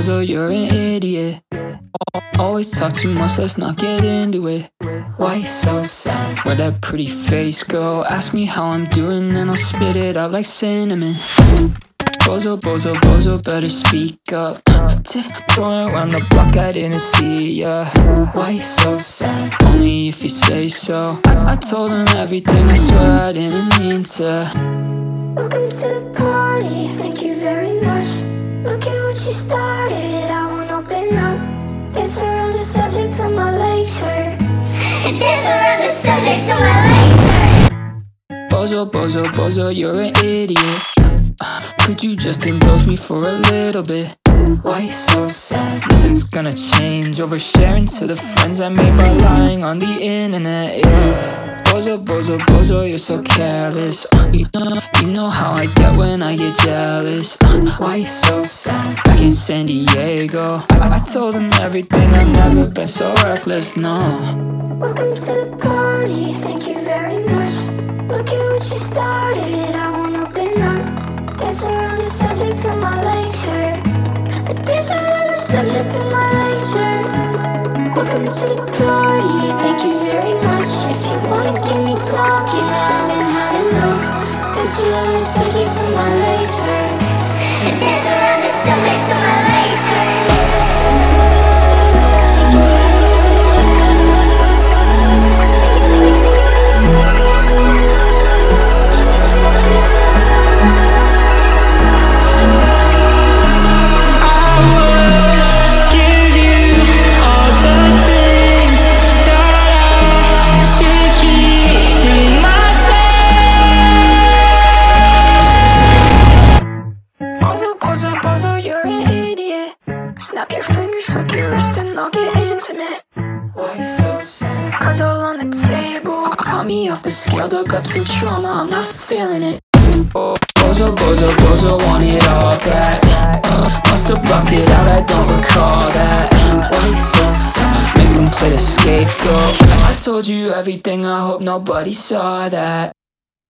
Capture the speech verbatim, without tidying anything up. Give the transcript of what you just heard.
bozo, you're an idiot. Always talk too much, let's not get into it. Why you so sad? Where'd that pretty face go? Ask me how I'm doing and I'll spit it out like cinnamon. Bozo, bozo, bozo, better speak up. Tiptoeing around the block, I didn't see ya. Why you so sad? Only if you say so. I, I told him everything, I swear I didn't mean to. Welcome to the party, thank you very much. Look at what you started, I won't open up. Dance around the subject till my legs hurt. And dance around the subject till my legs hurt. Bozo, bozo, bozo, you're an idiot. Could you just indulge me for a little bit? Why you so sad? Nothing's gonna change. Oversharing to the friends I made by lying on the internet, yeah. Bozo, bozo, bozo, you're so careless. uh, you, know, you know how I get when I get jealous. uh, Why you so sad? Back in San Diego, I, I told him everything, I've never been so reckless, no. Welcome to the party, thank you very much. Look at what you started, I won't open up. Dance around the subject till my legs hurt. Dance around the subject till my legs hurt. Welcome to the party, thank you very much. If you wanna get me talking, I haven't had enough. Dance around the subject till my legs hurt. And dance around the subject till my legs hurt. Snap your fingers, flick your wrist and I'll get intimate. Why you so sad? Cause all on the table. Caught me off the scale, dug up some trauma, I'm not feeling it. Oh, bozo, bozo, bozo, want it all back. uh, Must've blocked it out, I don't recall that. Why you so sad? Make them play the scapegoat. I told you everything, I hope nobody saw that.